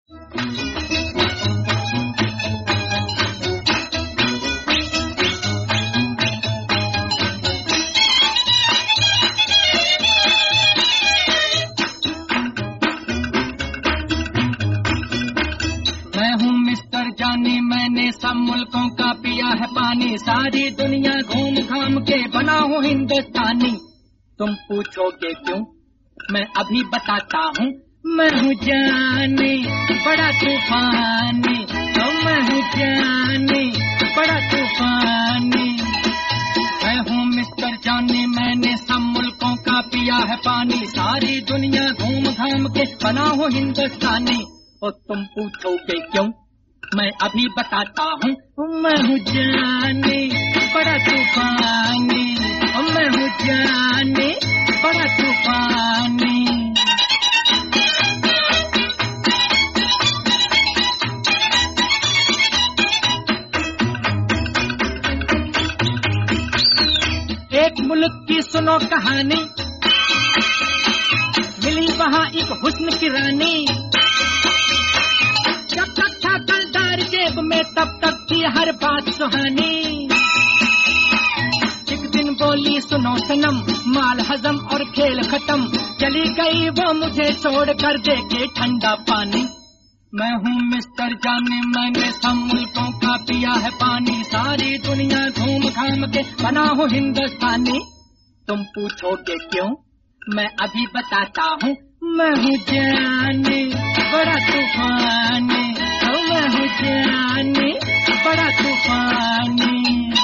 मैंने सब मुल्कों का पिया है पानी, सारी दुनिया घूम घाम के बना हूँ हिंदुस्तानी। तुम पूछोगे क्यों, मैं अभी बताता हूँ। मैं हूँ जानी बड़ा तूफानी, मैं हूँ जानी बड़ा तूफानी। मैं हूँ मिस्टर जानी, मैंने सब मुल्कों का पिया है पानी, सारी दुनिया घूम घाम के बना हूँ हिंदुस्तानी। और तुम पूछोगे क्यों, मैं अभी बताता हूँ। मैं हूँ जानी बड़ा तूफानी, मैं हूँ जानी बड़ा तूफानी। एक मुल्क की सुनो कहानी, मिली वहाँ एक हुस्न की रानी। जब तक था कलदार जेब में तब तक थी हर बात सुहानी। एक दिन बोली सुनो सनम, माल हजम और खेल खत्म, चली गई वो मुझे छोड़ कर देके ठंडा पानी। मैं हूँ मिस्टर जानी, मैंने सब मुल्कों का पिया है पानी, सारी दुनिया घूम घाम के बना हूँ हिंदुस्तानी। तुम पूछोगे क्यों, मैं अभी बताता हूँ। मैं हूँ जानी बड़ा तूफानी, मैं हूँ जानी बड़ा तूफानी।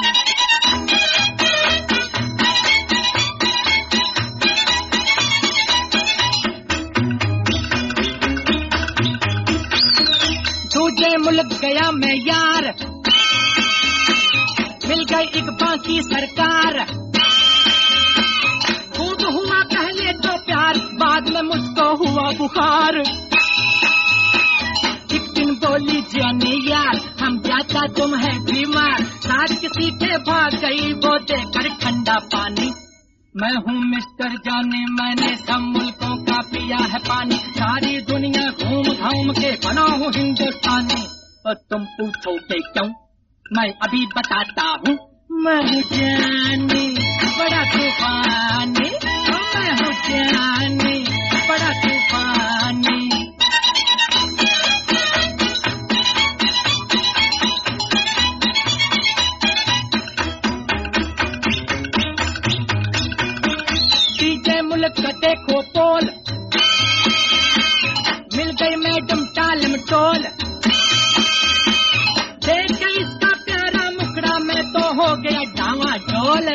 दूजे मुल्क गया मैं यार, मिल गई एक बाकी सरकार। खूब हुआ पहले तो प्यार, बाद में मुझको हुआ बुखार। एक दिन बोली जानी यार, हम जाता तुम है बीमार, साथ किसी के भाग गई वो देकर ठंडा पानी। मैं हूँ मिस्टर जानी, मैंने सब मुल्कों का पिया है पानी, सारी दुनिया घूम घाम के बना हूँ हिंदुस्तानी। और तुम पूछोगे क्यों, मैं अभी बताता हूँ। मैं हूँ जानी बड़ा तूफानी, मैं हूँ जानी बड़ा तूफानी। तीजे मुल्क का देखो पोल, मिल गई मैडम टालम टोल। देख के इसका प्यारा मुखड़ा मैं तो हो गया डावा डोल।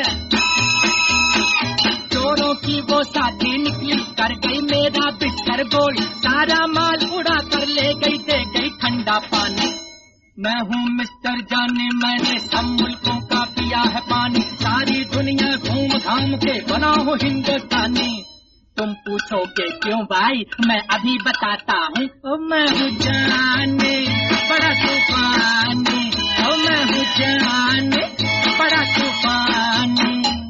चोरों की वो साथी निकली, कर गई मेरा बिस्तर गोल, सारा माल उड़ा कर ले गई, दे गई ठंडा पानी। मैं हूँ मिस्टर जानी, मैंने सब मुल्कों का पिया है पानी, सारी दुनिया घूम घाम के बना हूँ हिंदुस्तानी। तुम पूछोगे क्यों भाई, मैं अभी बताता हूँ। मैं हूँ जानी बड़ा तूफानी, मैं हूँ जानी बड़ा तूफानी।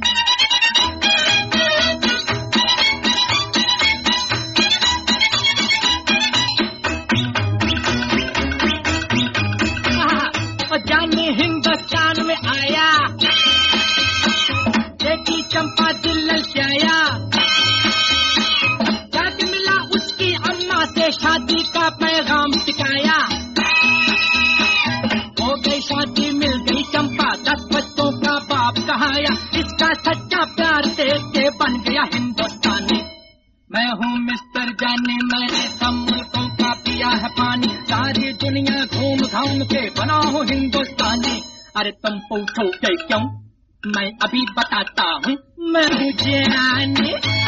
जानी हिंदुस्तान में आया, देखी चंपा दिल ललचाया, जाके मिला उसकी अम्मा से, शादी का पैगाम टिकाया। हो गई शादी, मिल गई चंपा, 10 बच्चों का बाप कहाया, इसका सच्चा प्यार देख के बन गया हिंदुस्तानी। मैं हूँ मिस्टर जानी, मैंने सब मुल्कों का पिया है पानी, सारी दुनिया घूम घाम के बना हूँ हिंदुस्तानी। अरे तुम पूछोगे क्यों, मैं अभी बताता हूँ। मैं हूँ जानी